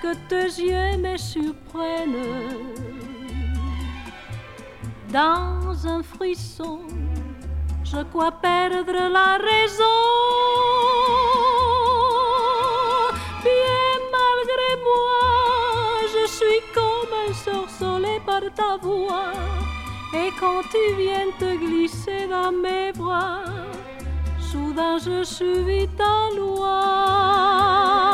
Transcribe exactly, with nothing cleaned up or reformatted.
que tes yeux me surprennent. Dans un frisson, je crois perdre la raison. Bien malgré moi, je suis comme un sorcelé par ta voix. Et quand tu viens te glisser dans mes bras, soudain je suivis ta loi.